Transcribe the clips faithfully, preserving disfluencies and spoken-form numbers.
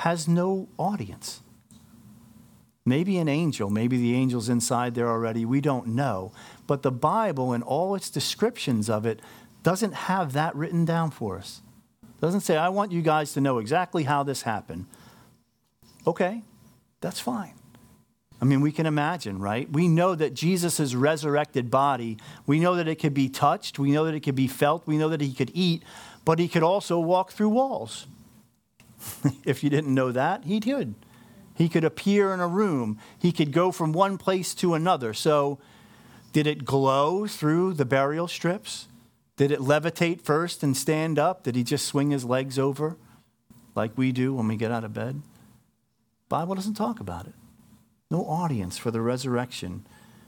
has no audience. Maybe an angel, maybe the angel's inside there already, we don't know. But the Bible and all its descriptions of it doesn't have that written down for us. Doesn't say, I want you guys to know exactly how this happened. Okay, that's fine. I mean, we can imagine, right? We know that Jesus' resurrected body, we know that it could be touched, we know that it could be felt, we know that he could eat, but he could also walk through walls. If you didn't know that, he could. He could appear in a room. He could go from one place to another. So did it glow through the burial strips? Did it levitate first and stand up? Did he just swing his legs over like we do when we get out of bed? The Bible doesn't talk about it. No audience for the resurrection.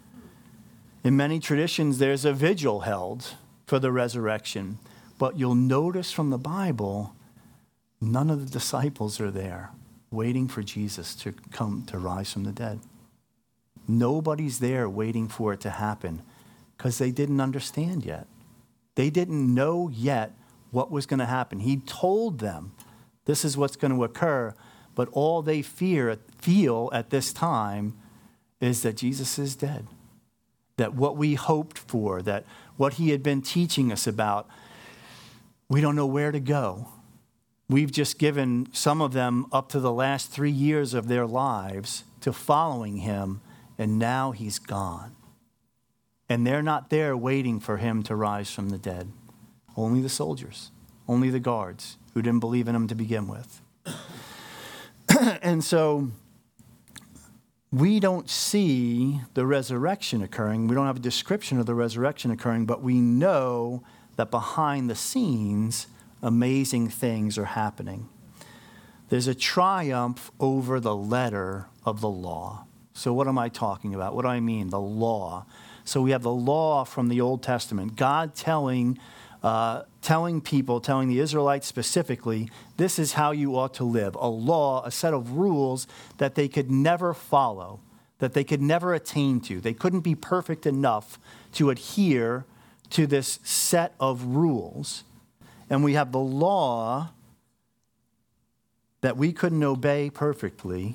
In many traditions, there's a vigil held for the resurrection. But you'll notice from the Bible, none of the disciples are there waiting for Jesus to come to rise from the dead. Nobody's there waiting for it to happen because they didn't understand yet. They didn't know yet what was going to happen. He told them this is what's going to occur, but all they fear, feel at this time is that Jesus is dead. That what we hoped for, that what he had been teaching us about, we don't know where to go. We've just given some of them up to the last three years of their lives to following him, and now he's gone. And they're not there waiting for him to rise from the dead. Only the soldiers, only the guards who didn't believe in him to begin with. And so we don't see the resurrection occurring. We don't have a description of the resurrection occurring, but we know that behind the scenes, amazing things are happening. There's a triumph over the letter of the law. So what am I talking about? What do I mean? The law. So we have the law from the Old Testament. God telling, uh, telling people, telling the Israelites specifically, this is how you ought to live. A law, a set of rules that they could never follow, that they could never attain to. They couldn't be perfect enough to adhere to this set of rules. And we have the law that we couldn't obey perfectly,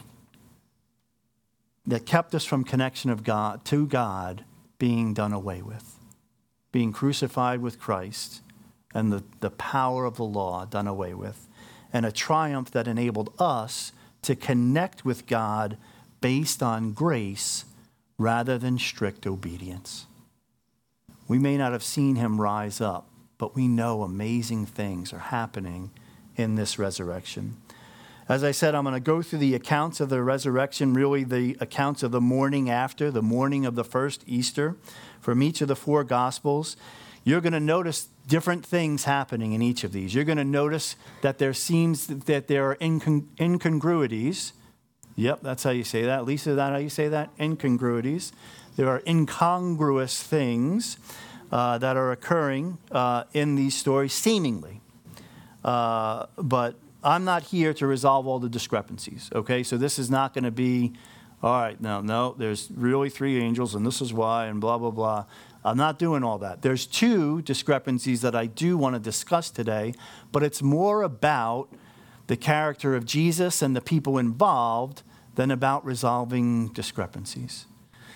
that kept us from connection of God to God being done away with, being crucified with Christ, and the, the power of the law done away with, and a triumph that enabled us to connect with God based on grace rather than strict obedience. We may not have seen him rise up, but we know amazing things are happening in this resurrection. As I said, I'm going to go through the accounts of the resurrection, really the accounts of the morning after, the morning of the first Easter, from each of the four Gospels. You're going to notice different things happening in each of these. You're going to notice that there seems that there are incong- incongruities. Yep, that's how you say that. Lisa, is that how you say that? Incongruities. There are incongruous things uh, that are occurring uh, in these stories, seemingly. Uh, but I'm not here to resolve all the discrepancies, okay? So this is not going to be, all right, no, no, there's really three angels, and this is why, and blah, blah, blah. I'm not doing all that. There's two discrepancies that I do want to discuss today, but it's more about the character of Jesus and the people involved than about resolving discrepancies.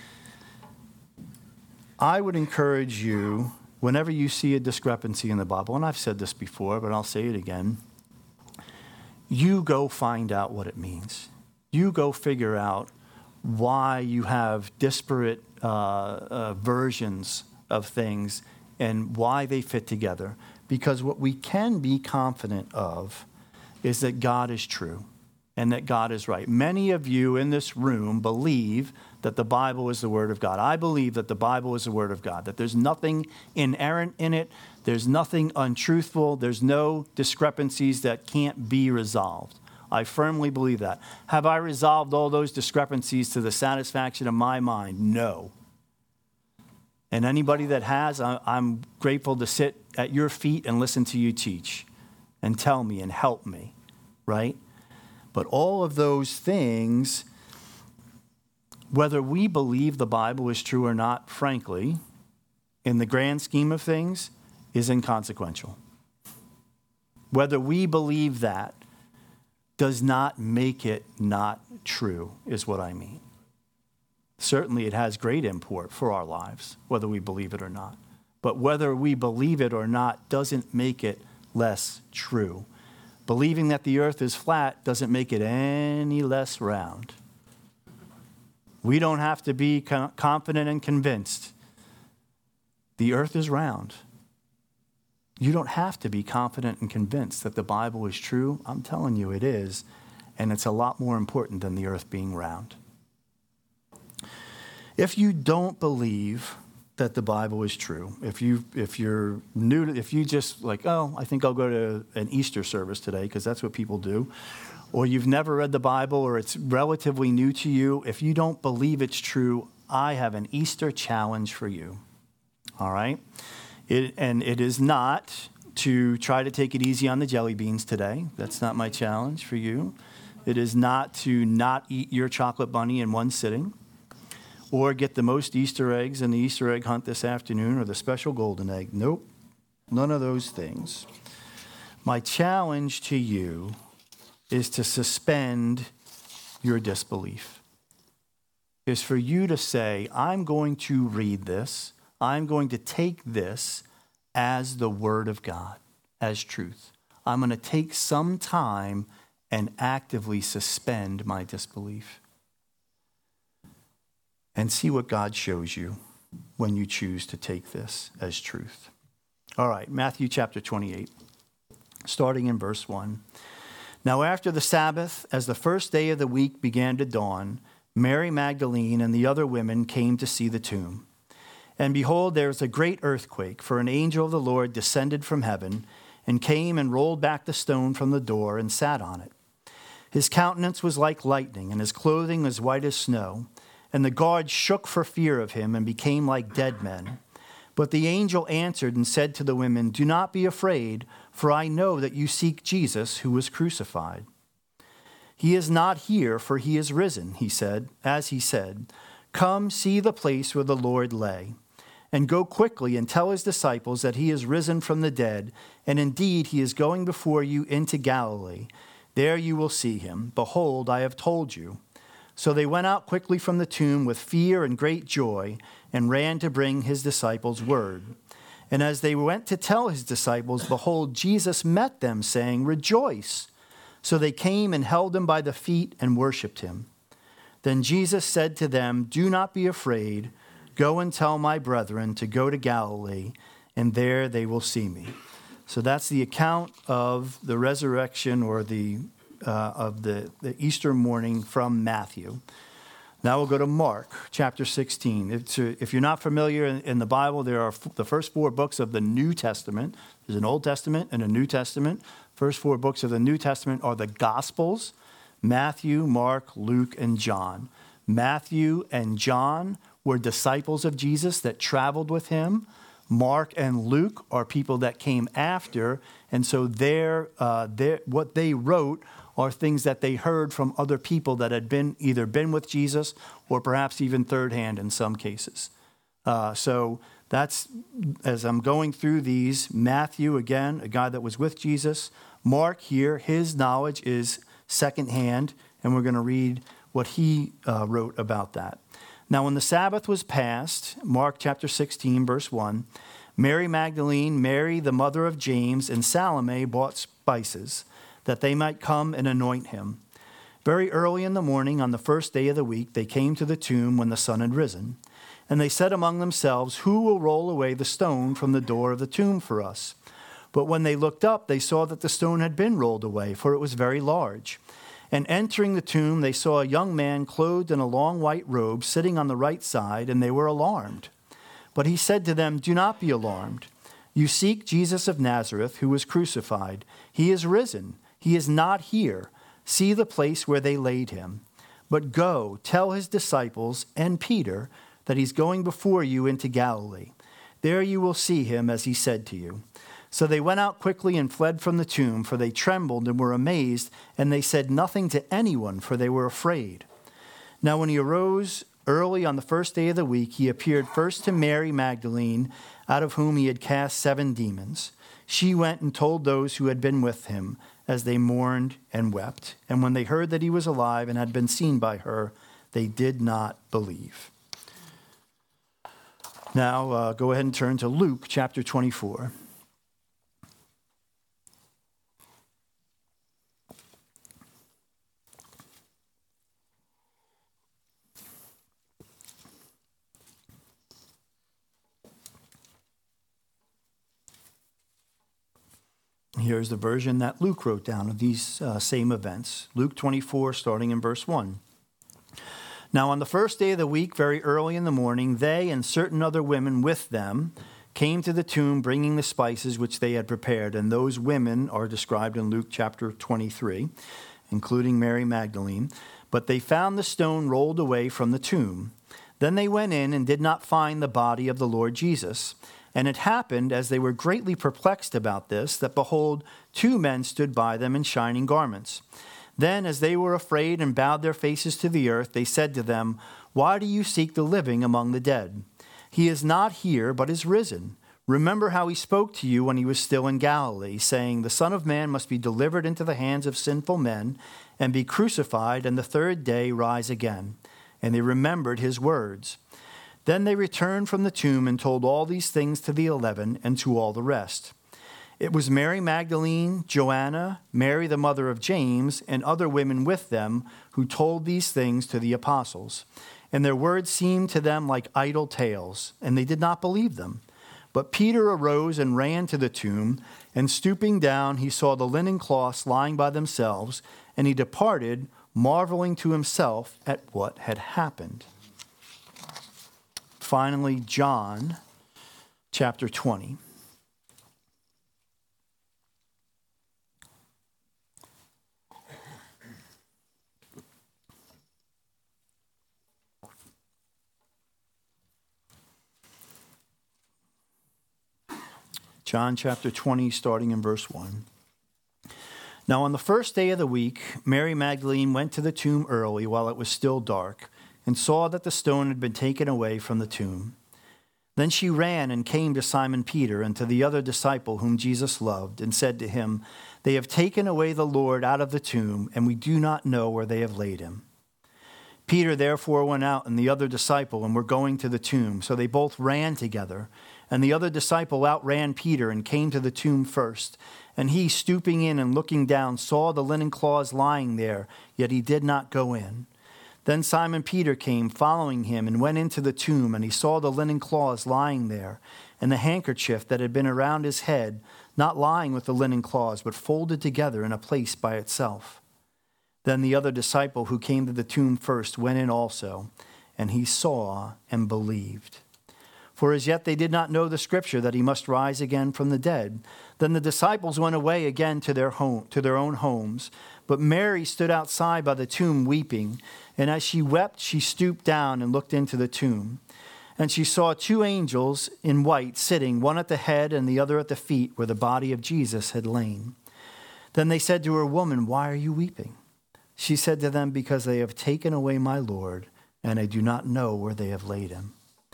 I would encourage you, whenever you see a discrepancy in the Bible, and I've said this before, but I'll say it again, you go find out what it means. You go figure out why you have disparate uh, uh, versions of things and why they fit together. Because what we can be confident of is that God is true and that God is right. Many of you in this room believe that the Bible is the Word of God. I believe that the Bible is the Word of God, that there's nothing inerrant in it, there's nothing untruthful, there's no discrepancies that can't be resolved. I firmly believe that. Have I resolved all those discrepancies to the satisfaction of my mind? No. And anybody that has, I'm grateful to sit at your feet and listen to you teach and tell me and help me, right? But all of those things, whether we believe the Bible is true or not, frankly, in the grand scheme of things, is inconsequential. Whether we believe that does not make it not true, is what I mean. Certainly it has great import for our lives, whether we believe it or not. But whether we believe it or not doesn't make it less true. Believing that the earth is flat doesn't make it any less round. We don't have to be confident and convinced. The earth is round. You don't have to be confident and convinced that the Bible is true. I'm telling you it is, and it's a lot more important than the earth being round. If you don't believe that the Bible is true, if you if you're new to, if you just like, oh, I think I'll go to an Easter service today because that's what people do, or you've never read the Bible or it's relatively new to you, if you don't believe it's true, I have an Easter challenge for you. All right? It, and it is not to try to take it easy on the jelly beans today. That's not my challenge for you. It is not to not eat your chocolate bunny in one sitting, or get the most Easter eggs in the Easter egg hunt this afternoon, or the special golden egg. Nope, none of those things. My challenge to you is to suspend your disbelief. Is for you to say, I'm going to read this, I'm going to take this as the Word of God, as truth. I'm going to take some time and actively suspend my disbelief. And see what God shows you when you choose to take this as truth. All right, Matthew chapter twenty-eight, starting in verse one. Now after the Sabbath, as the first day of the week began to dawn, Mary Magdalene and the other women came to see the tomb. And behold, there was a great earthquake, for an angel of the Lord descended from heaven and came and rolled back the stone from the door and sat on it. His countenance was like lightning, and his clothing was white as snow. And the guards shook for fear of him and became like dead men. But the angel answered and said to the women, do not be afraid, for I know that you seek Jesus who was crucified. He is not here, for he is risen, he said, as he said, come see the place where the Lord lay. And go quickly and tell his disciples that he is risen from the dead, and indeed he is going before you into Galilee. There you will see him. Behold, I have told you. So they went out quickly from the tomb with fear and great joy and ran to bring his disciples word. And as they went to tell his disciples, behold, Jesus met them, saying, rejoice. So they came and held him by the feet and worshipped him. Then Jesus said to them, do not be afraid. Go and tell my brethren to go to Galilee, and there they will see me. So that's the account of the resurrection or the Uh, of the, the Easter morning from Matthew. Now we'll go to Mark chapter sixteen. If, if you're not familiar in, in the Bible, there are f- the first four books of the New Testament. There's an Old Testament and a New Testament. First four books of the New Testament are the Gospels: Matthew, Mark, Luke, and John. Matthew and John were disciples of Jesus that traveled with him. Mark and Luke are people that came after, and so their, uh, their, what they wrote are things that they heard from other people that had been either been with Jesus or perhaps even third hand in some cases. Uh, so that's, as I'm going through these, Matthew, again, a guy that was with Jesus. Mark here, his knowledge is secondhand, and we're going to read what he uh, wrote about that. Now, when the Sabbath was passed, Mark chapter sixteen, verse one, Mary Magdalene, Mary, the mother of James, and Salome bought spices, that they might come and anoint him. Very early in the morning, on the first day of the week, they came to the tomb when the sun had risen. And they said among themselves, who will roll away the stone from the door of the tomb for us? But when they looked up, they saw that the stone had been rolled away, for it was very large. And entering the tomb, they saw a young man clothed in a long white robe sitting on the right side, and they were alarmed. But he said to them, do not be alarmed. You seek Jesus of Nazareth, who was crucified. He is risen. He is not here. See the place where they laid him. But go, tell his disciples and Peter that he's going before you into Galilee. There you will see him, as he said to you. So they went out quickly and fled from the tomb, for they trembled and were amazed, and they said nothing to anyone, for they were afraid. Now when he arose early on the first day of the week, he appeared first to Mary Magdalene, out of whom he had cast seven demons. She went and told those who had been with him, as they mourned and wept. And when they heard that he was alive and had been seen by her, they did not believe. Now, uh, go ahead and turn to Luke chapter twenty-four. Here's the version that Luke wrote down of these uh, same events. Luke twenty-four, starting in verse one. Now on the first day of the week, very early in the morning, they and certain other women with them came to the tomb, bringing the spices which they had prepared. And those women are described in Luke chapter twenty-three, including Mary Magdalene. But they found the stone rolled away from the tomb. Then they went in and did not find the body of the Lord Jesus. And it happened, as they were greatly perplexed about this, that behold, two men stood by them in shining garments. Then, as they were afraid and bowed their faces to the earth, they said to them, "Why do you seek the living among the dead? He is not here, but is risen. Remember how he spoke to you when he was still in Galilee, saying, 'The Son of Man must be delivered into the hands of sinful men and be crucified, and the third day rise again.' And they remembered his words. Then they returned from the tomb and told all these things to the eleven and to all the rest. It was Mary Magdalene, Joanna, Mary the mother of James, and other women with them who told these things to the apostles. And their words seemed to them like idle tales, and they did not believe them. But Peter arose and ran to the tomb, and stooping down, he saw the linen cloths lying by themselves, and he departed, marveling to himself at what had happened." Finally, John chapter twenty. John chapter twenty, starting in verse one. Now on the first day of the week, Mary Magdalene went to the tomb early while it was still dark, and saw that the stone had been taken away from the tomb. Then she ran and came to Simon Peter and to the other disciple whom Jesus loved, and said to him, "They have taken away the Lord out of the tomb, and we do not know where they have laid him." Peter therefore went out and the other disciple and were going to the tomb. So they both ran together. And the other disciple outran Peter and came to the tomb first. And he, stooping in and looking down, saw the linen cloths lying there, yet he did not go in. Then Simon Peter came, following him, and went into the tomb, and he saw the linen cloths lying there, and the handkerchief that had been around his head, not lying with the linen cloths, but folded together in a place by itself. Then the other disciple who came to the tomb first went in also, and he saw and believed. For as yet they did not know the scripture that he must rise again from the dead. Then the disciples went away again to their home, to their own homes. But Mary stood outside by the tomb weeping. And as she wept, she stooped down and looked into the tomb. And she saw two angels in white sitting, one at the head and the other at the feet, where the body of Jesus had lain. Then they said to her, "Woman, why are you weeping?" She said to them, "Because they have taken away my Lord, and I do not know where they have laid him."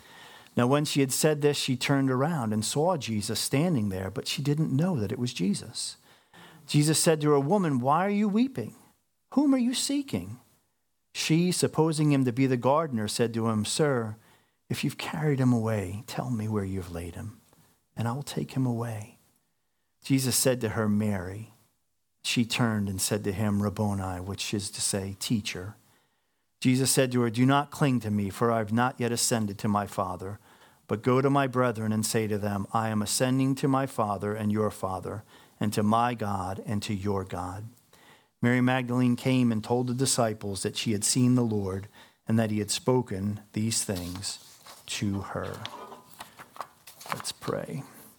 Now when she had said this, she turned around and saw Jesus standing there, but she didn't know that it was Jesus. Jesus said to her, "Woman, why are you weeping? Whom are you seeking?" She, supposing him to be the gardener, said to him, "Sir, if you've carried him away, tell me where you've laid him, and I will take him away." Jesus said to her, "Mary." She turned and said to him, "Rabboni," which is to say, "Teacher." Jesus said to her, "Do not cling to me, for I have not yet ascended to my Father. But go to my brethren and say to them, I am ascending to my Father and your Father, and to my God and to your God." Mary Magdalene came and told the disciples that she had seen the Lord and that he had spoken these things to her. Let's pray.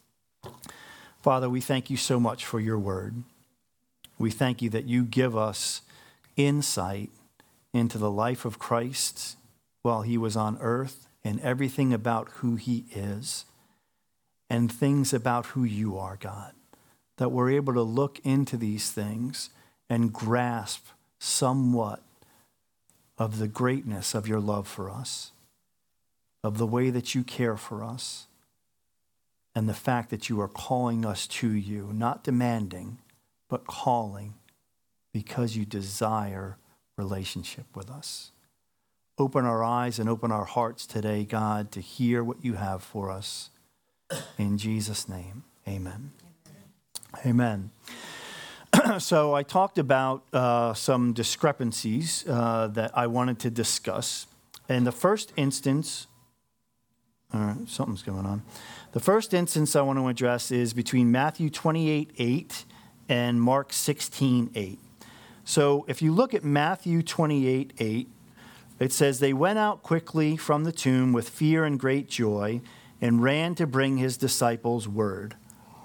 Father, we thank you so much for your word. We thank you that you give us insight into the life of Christ while he was on earth and everything about who he is and things about who you are, God, that we're able to look into these things and grasp somewhat of the greatness of your love for us, of the way that you care for us, and the fact that you are calling us to you, not demanding, but calling because you desire relationship with us. Open our eyes and open our hearts today, God, to hear what you have for us. In Jesus' name, amen. Amen. Amen. So I talked about uh, some discrepancies uh, that I wanted to discuss. In the first instance, all right, something's going on. The first instance I want to address is between Matthew twenty-eight eight and Mark sixteen eight. So if you look at Matthew twenty-eight eight, it says, they went out quickly from the tomb with fear and great joy and ran to bring his disciples word.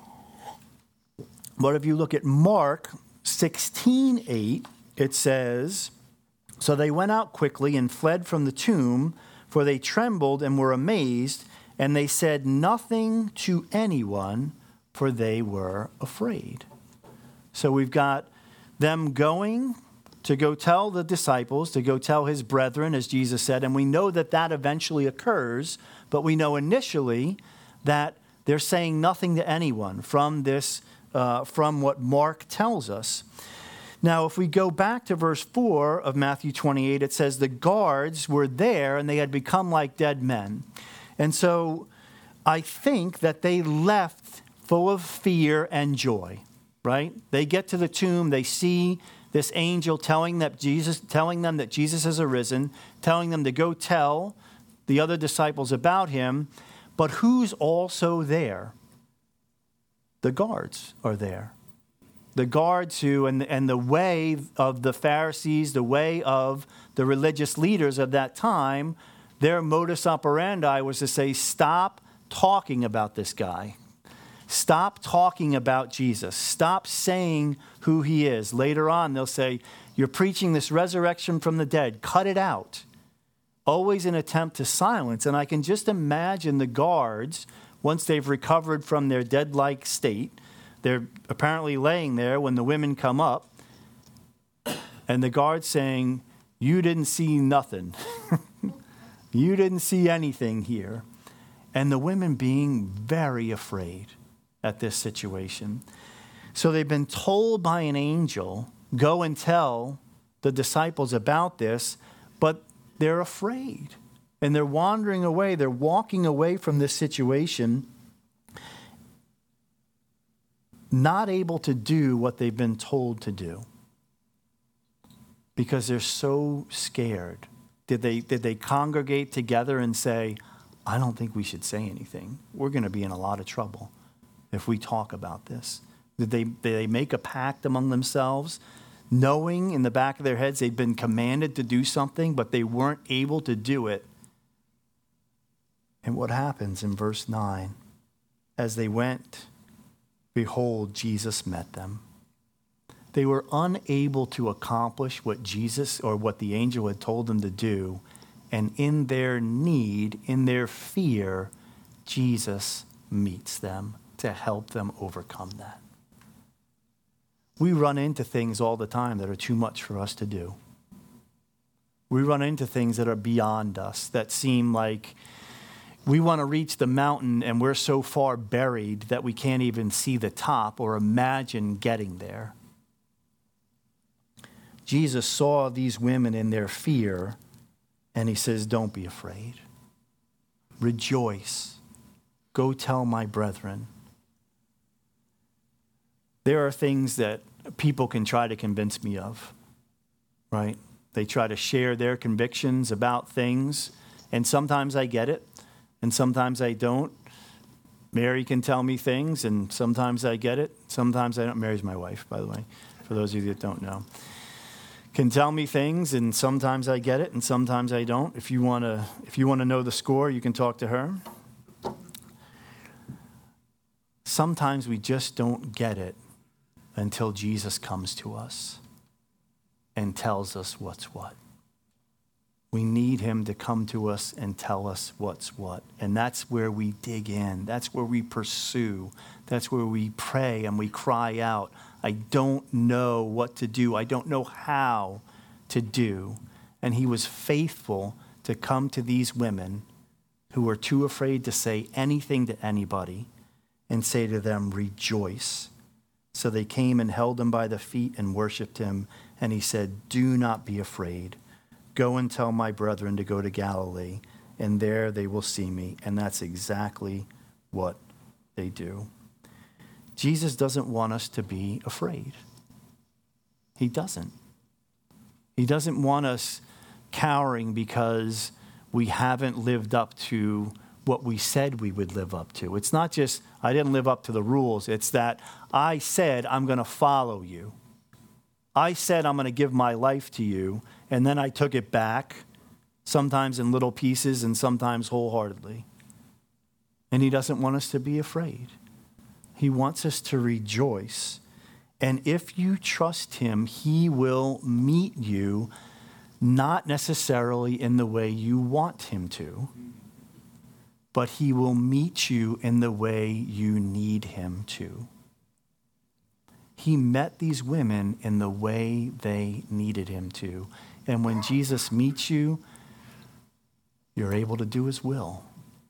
But if you look at Mark sixteen eight, it says, so they went out quickly and fled from the tomb, for they trembled and were amazed, and they said nothing to anyone, for they were afraid. So we've got them going to go tell the disciples, to go tell his brethren, as Jesus said, and we know that that eventually occurs, but we know initially that they're saying nothing to anyone from this, uh, from what Mark tells us. Now, if we go back to verse four of Matthew twenty-eight, it says the guards were there and they had become like dead men. And so I think that they left full of fear and joy, right? They get to the tomb, they see this angel telling that Jesus, telling them that Jesus has arisen, telling them to go tell the other disciples about him. But who's also there? The guards are there. The guards who, and, and the way of the Pharisees, the way of the religious leaders of that time, their modus operandi was to say, stop talking about this guy. Stop talking about Jesus. Stop saying who he is. Later on, they'll say, you're preaching this resurrection from the dead. Cut it out. Always an attempt to silence. And I can just imagine the guards, once they've recovered from their dead-like state, they're apparently laying there when the women come up, and the guards saying, you didn't see nothing. You didn't see anything here. And the women being very afraid at this situation. So they've been told by an angel, go and tell the disciples about this, but they're afraid. And they're wandering away. They're walking away from this situation, not able to do what they've been told to do because they're so scared. Did they, did they congregate together and say, I don't think we should say anything. We're going to be in a lot of trouble if we talk about this? Did they, did they make a pact among themselves, knowing in the back of their heads they'd been commanded to do something, but they weren't able to do it? And what happens in verse nine? As they went, behold, Jesus met them. They were unable to accomplish what Jesus or what the angel had told them to do. And in their need, in their fear, Jesus meets them to help them overcome that. We run into things all the time that are too much for us to do. We run into things that are beyond us, that seem like we want to reach the mountain and we're so far buried that we can't even see the top or imagine getting there. Jesus saw these women in their fear, and he says, don't be afraid. Rejoice. Go tell my brethren. There are things that people can try to convince me of, right? They try to share their convictions about things, and sometimes I get it, and sometimes I don't. Mary can tell me things, and sometimes I get it. Sometimes I don't. Mary's my wife, by the way, for those of you that don't know. Can tell me things, and sometimes I get it, and sometimes I don't. If you want to, if you want to know the score, you can talk to her. Sometimes we just don't get it until Jesus comes to us and tells us what's what. We need him to come to us and tell us what's what. And that's where we dig in. That's where we pursue. That's where we pray and we cry out, I don't know what to do. I don't know how to do. And he was faithful to come to these women who were too afraid to say anything to anybody and say to them, rejoice. So they came and held him by the feet and worshiped him. And he said, do not be afraid. Go and tell my brethren to go to Galilee, and there they will see me. And that's exactly what they do. Jesus doesn't want us to be afraid. He doesn't. He doesn't want us cowering because we haven't lived up to what we said we would live up to. It's not just, I didn't live up to the rules. It's that I said, I'm going to follow you. I said, I'm going to give my life to you. And then I took it back, sometimes in little pieces and sometimes wholeheartedly. And he doesn't want us to be afraid. He wants us to rejoice. And if you trust him, he will meet you, not necessarily in the way you want him to, but he will meet you in the way you need him to. He met these women in the way they needed him to. And when Jesus meets you, you're able to do his will.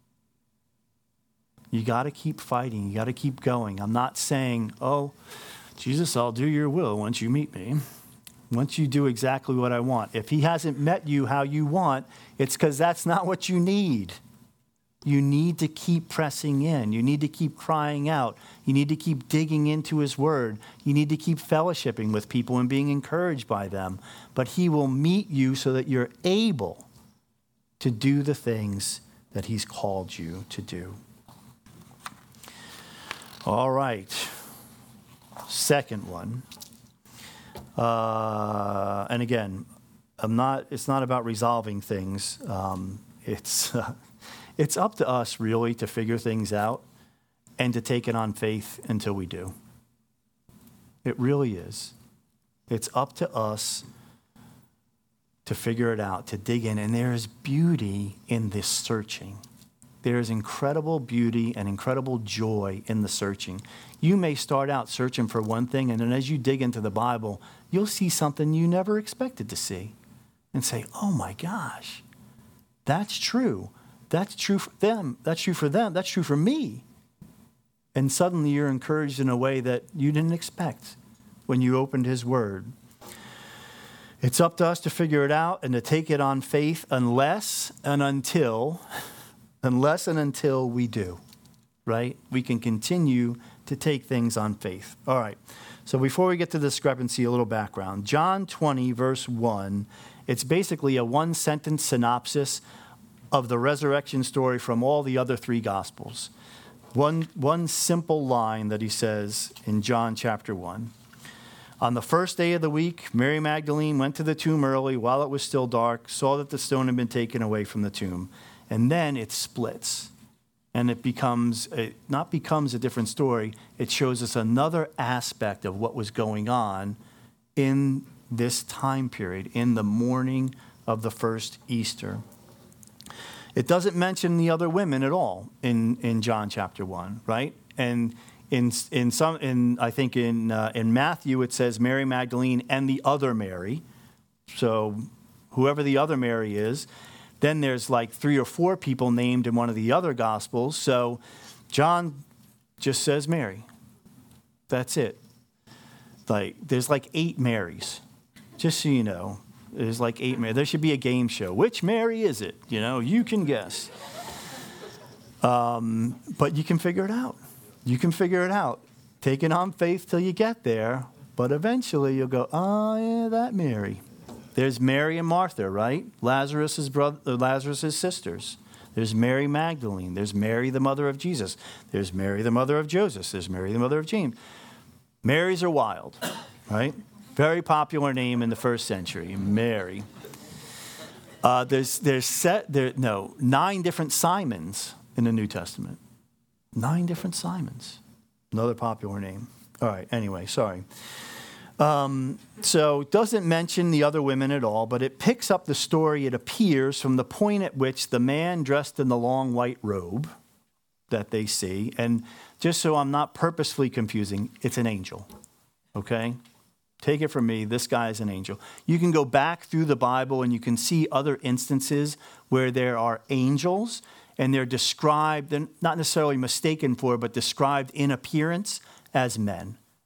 You got to keep fighting. You got to keep going. I'm not saying, oh, Jesus, I'll do your will once you meet me. Once you do exactly what I want. If he hasn't met you how you want, it's because that's not what you need. You need to keep pressing in. You need to keep crying out. You need to keep digging into his word. You need to keep fellowshipping with people and being encouraged by them. But he will meet you so that you're able to do the things that he's called you to do. All right. Second one. Uh, and again, I'm not. It's not about resolving things. Um, it's... Uh, It's up to us, really, to figure things out and to take it on faith until we do. It really is. It's up to us to figure it out, to dig in. And there is beauty in this searching. There is incredible beauty and incredible joy in the searching. You may start out searching for one thing, and then as you dig into the Bible, you'll see something you never expected to see and say, oh my gosh, that's true. That's true for them. That's true for them. That's true for me. And suddenly you're encouraged in a way that you didn't expect when you opened his word. It's up to us to figure it out and to take it on faith unless and until, unless and until we do, right? We can continue to take things on faith. All right. So before we get to the discrepancy, a little background. John twenty, verse one, it's basically a one-sentence synopsis of the resurrection story from all the other three Gospels. One, one simple line that he says in John chapter one. On the first day of the week, Mary Magdalene went to the tomb early while it was still dark, saw that the stone had been taken away from the tomb. And then it splits. And it becomes, a, not becomes a different story, it shows us another aspect of what was going on in this time period, in the morning of the first Easter. It doesn't mention the other women at all in, in John chapter one, right? And in in some in I think in uh, in Matthew it says Mary Magdalene and the other Mary. So whoever the other Mary is, then there's like three or four people named in one of the other Gospels. So John just says Mary. That's it. Like there's like eight Marys, just so you know. There's like eight Mary. There should be a game show. Which Mary is it? You know, you can guess. Um, but you can figure it out. You can figure it out. Take it on faith till you get there. But eventually you'll go, oh, yeah, that Mary. There's Mary and Martha, right? Lazarus's brother, uh, Lazarus's sisters. There's Mary Magdalene. There's Mary, the mother of Jesus. There's Mary, the mother of Joseph. There's Mary, the mother of James. Marys are wild, right? Very popular name in the first century, Mary. Uh, there's there's set there no nine different Simons in the New Testament. Nine different Simons. Another popular name. All right. Anyway, sorry. Um, so it doesn't mention the other women at all, but it picks up the story. It appears from the point at which the man dressed in the long white robe that they see, and just so I'm not purposefully confusing, it's an angel. Okay. Take it from me, this guy is an angel. You can go back through the Bible and you can see other instances where there are angels and they're described, they're not necessarily mistaken for, but described in appearance as men.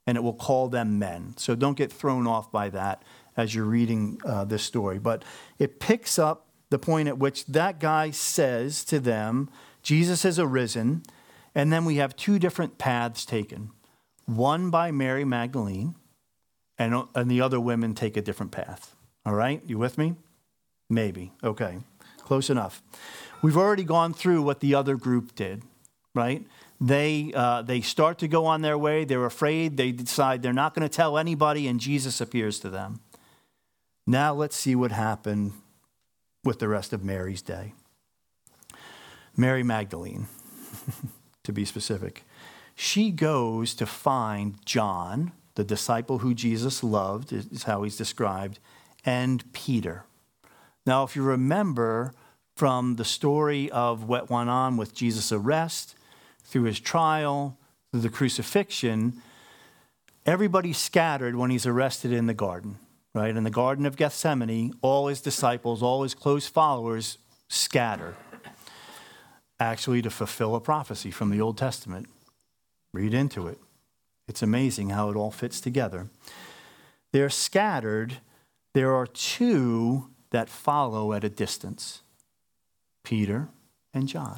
and it will call them men. So don't get thrown off by that as you're reading uh, this story. But it picks up the point at which that guy says to them, Jesus has arisen, and then we have two different paths taken. One by Mary Magdalene, and, and the other women take a different path. All right? You with me? Maybe. Okay. Close enough. We've already gone through what the other group did, right? They uh, they start to go on their way. They're afraid. They decide they're not going to tell anybody, and Jesus appears to them. Now let's see what happened with the rest of Mary's day. Mary Magdalene, to be specific. She goes to find John, the disciple who Jesus loved, is how he's described, and Peter. Now, if you remember from the story of what went on with Jesus' arrest, through his trial, through the crucifixion, everybody scattered when he's arrested in the garden, right? In the Garden of Gethsemane, all his disciples, all his close followers scatter, actually to fulfill a prophecy from the Old Testament. Read into it. It's amazing how it all fits together. They're scattered. There are two that follow at a distance, Peter and John.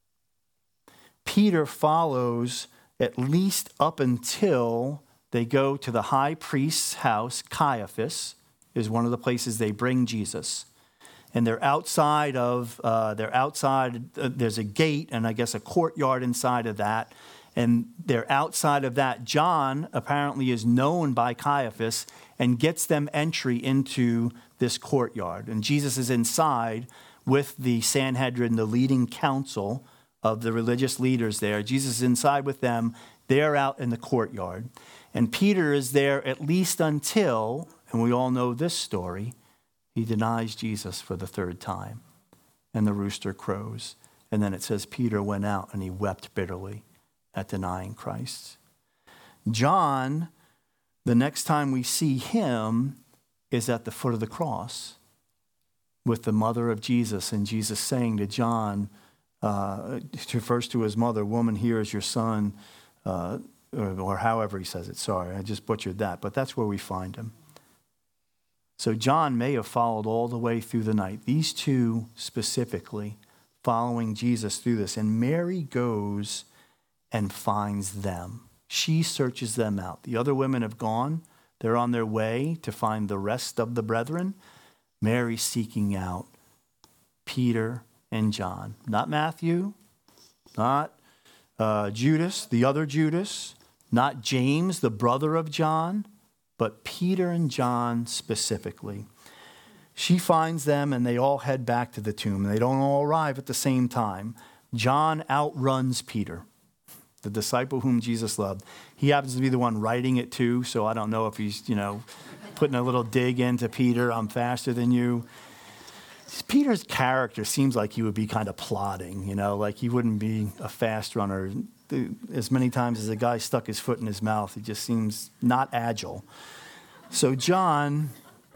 Peter follows at least up until they go to the high priest's house. Caiaphas is one of the places they bring Jesus. And they're outside of, uh, they're outside, uh, there's a gate and I guess a courtyard inside of that. And they're outside of that. John apparently is known by Caiaphas and gets them entry into this courtyard. And Jesus is inside with the Sanhedrin, the leading council of the religious leaders there. Jesus is inside with them. They're out in the courtyard. And Peter is there at least until, and we all know this story, he denies Jesus for the third time. And the rooster crows. And then it says Peter went out and he wept bitterly at denying Christ. John, the next time we see him, is at the foot of the cross with the mother of Jesus, and Jesus saying to John, uh, to first to his mother, "Woman, here is your son," uh, or, or however he says it. Sorry, I just butchered that, but that's where we find him. So John may have followed all the way through the night. These two specifically following Jesus through this, and Mary goes and finds them. She searches them out. The other women have gone. They're on their way to find the rest of the brethren. Mary's seeking out Peter and John. Not Matthew, not uh, Judas, the other Judas, not James, the brother of John, but Peter and John specifically. She finds them and they all head back to the tomb. They don't all arrive at the same time. John outruns Peter, the disciple whom Jesus loved. He happens to be the one writing it too, so I don't know if he's, you know, putting a little dig into Peter. I'm faster than you. Peter's character seems like he would be kind of plodding, you know, like he wouldn't be a fast runner. As many times as a guy stuck his foot in his mouth, he just seems not agile. So John,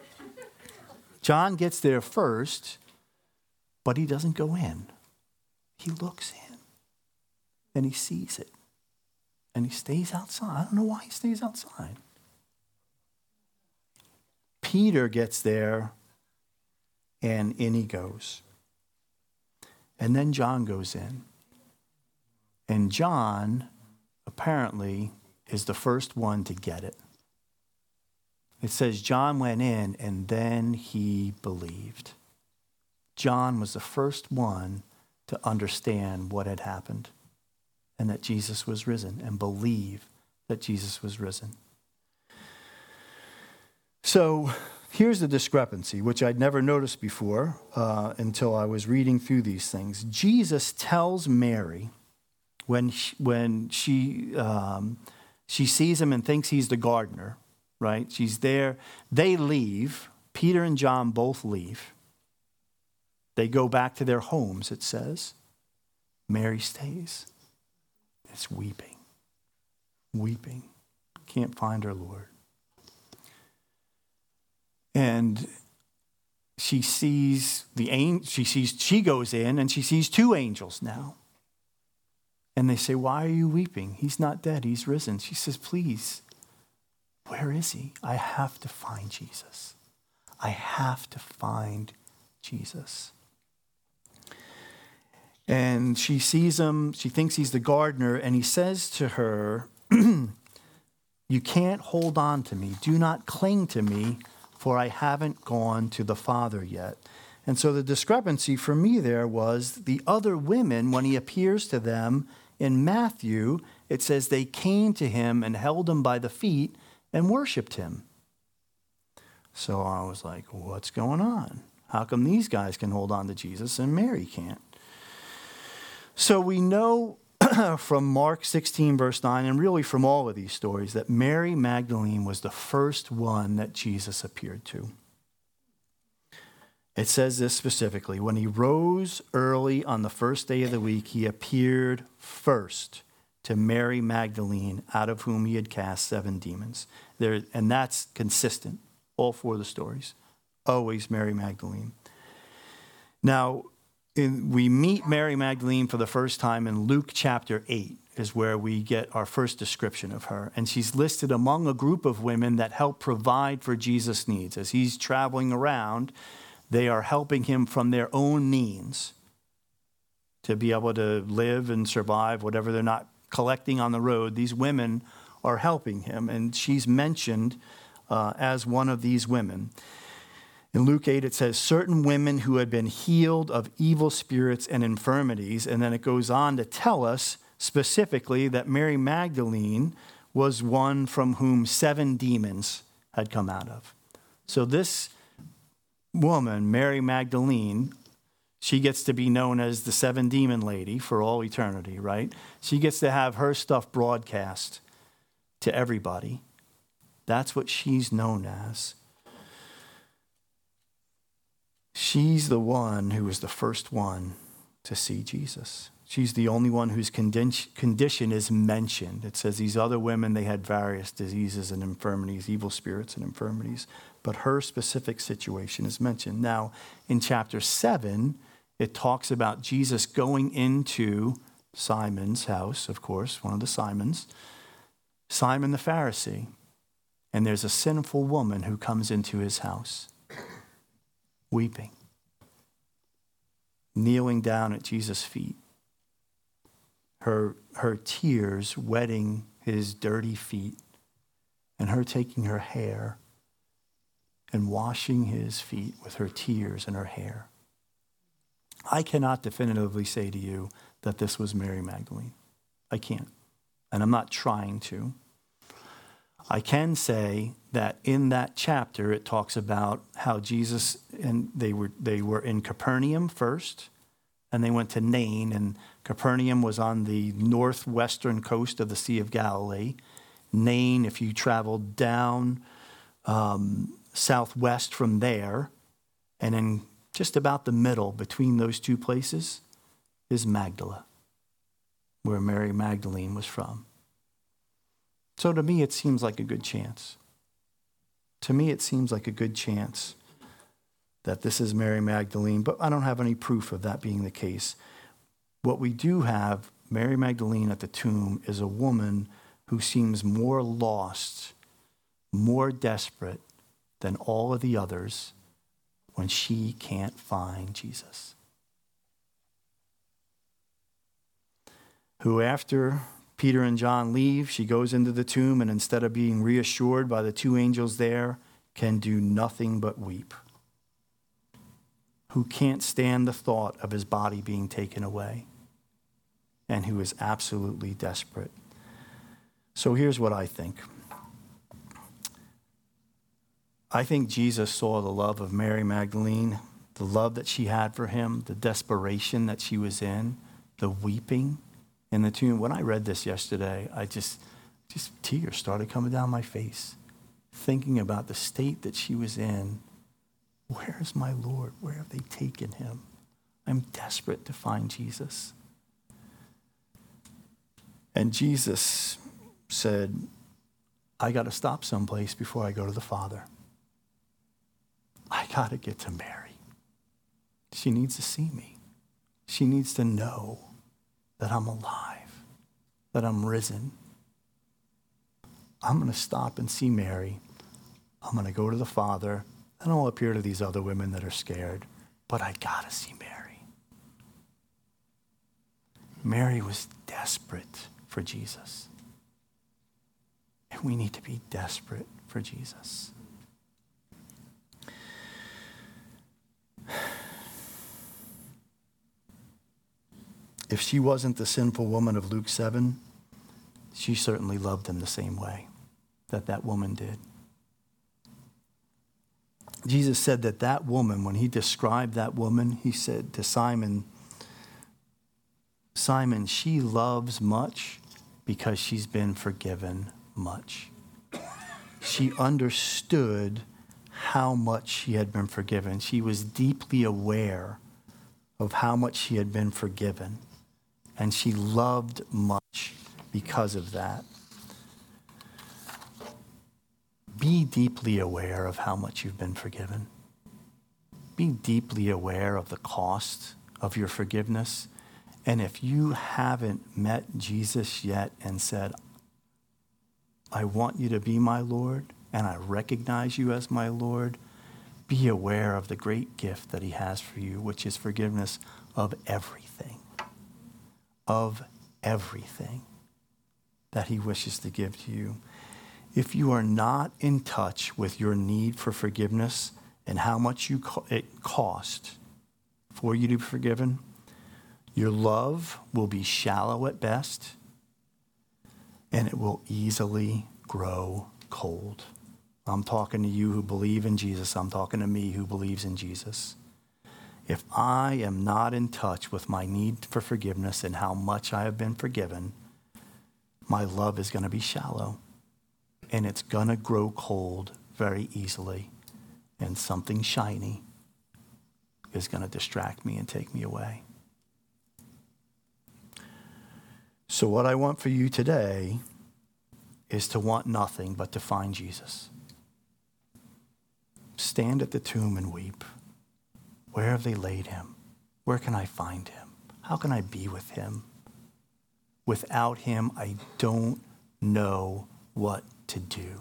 John gets there first, but he doesn't go in. He looks in, and he sees it. And he stays outside. I don't know why he stays outside. Peter gets there, and in he goes. And then John goes in. And John, apparently, is the first one to get it. It says John went in, and then he believed. John was the first one to understand what had happened, and that Jesus was risen, and believe that Jesus was risen. So here's the discrepancy, which I'd never noticed before uh, until I was reading through these things. Jesus tells Mary, when she, when she, um, she sees him and thinks he's the gardener, right? She's there. They leave. Peter and John both leave. They go back to their homes, it says. Mary stays. It's weeping, weeping. Can't find her Lord. And she sees the angel, she sees, she goes in and she sees two angels now. And they say, "Why are you weeping? He's not dead, he's risen." She says, "Please, Where is he? I have to find Jesus. I have to find Jesus. And she sees him, she thinks he's the gardener, and he says to her, you can't hold on to me. Do not cling to me, for I haven't gone to the Father yet. And so the discrepancy for me there was the other women, when he appears to them in Matthew, it says they came to him and held him by the feet and worshiped him. So I was like, what's going on? How come these guys can hold on to Jesus and Mary can't? So we know from Mark sixteen, verse nine, and really from all of these stories, that Mary Magdalene was the first one that Jesus appeared to. It says this specifically, when he rose early on the first day of the week, he appeared first to Mary Magdalene, out of whom he had cast seven demons. There, and that's consistent, all four of the stories. Always Mary Magdalene. Now, in, we meet Mary Magdalene for the first time in Luke chapter eight, is where we get our first description of her. And she's listed among a group of women that help provide for Jesus' needs. As he's traveling around, they are helping him from their own means to be able to live and survive whatever they're not collecting on the road. These women are helping him, and she's mentioned uh, as one of these women. In Luke eight, it says, certain women who had been healed of evil spirits and infirmities, and then it goes on to tell us specifically that Mary Magdalene was one from whom seven demons had come out of. So this woman, Mary Magdalene, she gets to be known as the seven demon lady for all eternity, right? She gets to have her stuff broadcast to everybody. That's what she's known as. She's the one who was the first one to see Jesus. She's the only one whose condition is mentioned. It says these other women, they had various diseases and infirmities, evil spirits and infirmities, but her specific situation is mentioned. Now, in chapter seven, it talks about Jesus going into Simon's house, of course, one of the Simons, Simon the Pharisee, and there's a sinful woman who comes into his house, weeping, kneeling down at Jesus' feet, her, her tears wetting his dirty feet, and her taking her hair and washing his feet with her tears and her hair. I cannot definitively say to you that this was Mary Magdalene. I can't, and I'm not trying to. I can say that in that chapter, it talks about how Jesus, and they were they were in Capernaum first, and they went to Nain, and Capernaum was on the northwestern coast of the Sea of Galilee. Nain, if you traveled down um, southwest from there, and in just about the middle between those two places is Magdala, where Mary Magdalene was from. So to me, it seems like a good chance. To me, it seems like a good chance that this is Mary Magdalene, but I don't have any proof of that being the case. What we do have, Mary Magdalene at the tomb, is a woman who seems more lost, more desperate than all of the others when she can't find Jesus. Who, after Peter and John leave, she goes into the tomb, and instead of being reassured by the two angels there, can do nothing but weep. Who can't stand the thought of his body being taken away, and who is absolutely desperate. So here's what I think. I think Jesus saw the love of Mary Magdalene, the love that she had for him, the desperation that she was in, the weeping in the tomb. When I read this yesterday, I just, just tears started coming down my face, thinking about the state that she was in. Where is my Lord? Where have they taken him? I'm desperate to find Jesus. And Jesus said, I got to stop someplace before I go to the Father. I got to get to Mary. She needs to see me. She needs to know that I'm alive, that I'm risen. I'm going to stop and see Mary. I'm going to go to the Father, and I'll appear to these other women that are scared. But I got to see Mary. Mary was desperate for Jesus. And we need to be desperate for Jesus. If she wasn't the sinful woman of Luke seven, she certainly loved him the same way that that woman did. Jesus said that that woman, when he described that woman, he said to Simon, Simon, she loves much because she's been forgiven much. She understood how much she had been forgiven. She was deeply aware of how much she had been forgiven. And she loved much because of that. Be deeply aware of how much you've been forgiven. Be deeply aware of the cost of your forgiveness. And if you haven't met Jesus yet and said, I want you to be my Lord, and I recognize you as my Lord, be aware of the great gift that he has for you, which is forgiveness of everything. Of everything that he wishes to give to you. If you are not in touch with your need for forgiveness and how much you co- it cost for you to be forgiven, your love will be shallow at best, and it will easily grow cold. I'm talking to you who believe in Jesus. I'm talking to me who believes in Jesus. If I am not in touch with my need for forgiveness and how much I have been forgiven, my love is going to be shallow. And it's going to grow cold very easily. And something shiny is going to distract me and take me away. So what I want for you today is to want nothing but to find Jesus. Stand at the tomb and weep. Where have they laid him? Where can I find him? How can I be with him? Without him, I don't know what to do.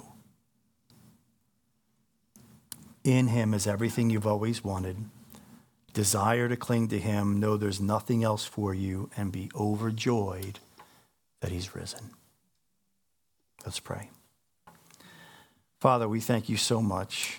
In him is everything you've always wanted. Desire to cling to him, know there's nothing else for you, and be overjoyed that he's risen. Let's pray. Father, we thank you so much.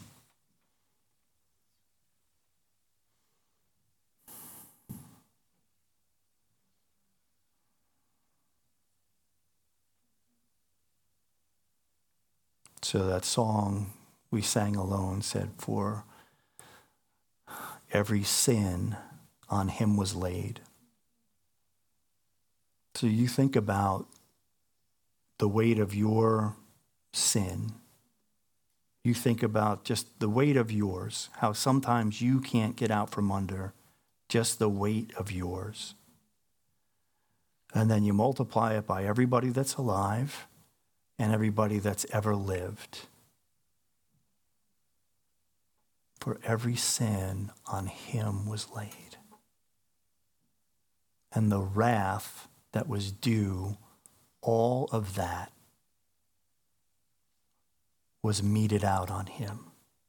So that song we sang alone said, for every sin on him was laid. So you think about the weight of your sin. You think about just the weight of yours, how sometimes you can't get out from under just the weight of yours. And then you multiply it by everybody that's alive and everybody that's ever lived. For every sin on him was laid. And the wrath that was due, all of that was meted out on him.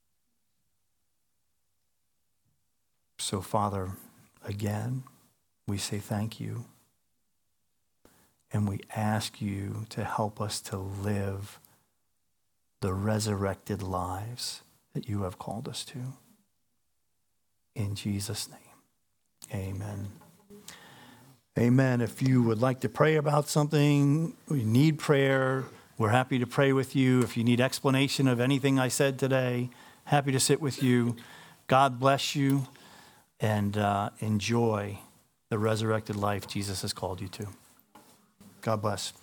So, Father, again, we say thank you. And we ask you to help us to live the resurrected lives that you have called us to. In Jesus' name, amen. Amen. If you would like to pray about something, you need prayer, we're happy to pray with you. If you need explanation of anything I said today, happy to sit with you. God bless you, and uh, enjoy the resurrected life Jesus has called you to. God bless.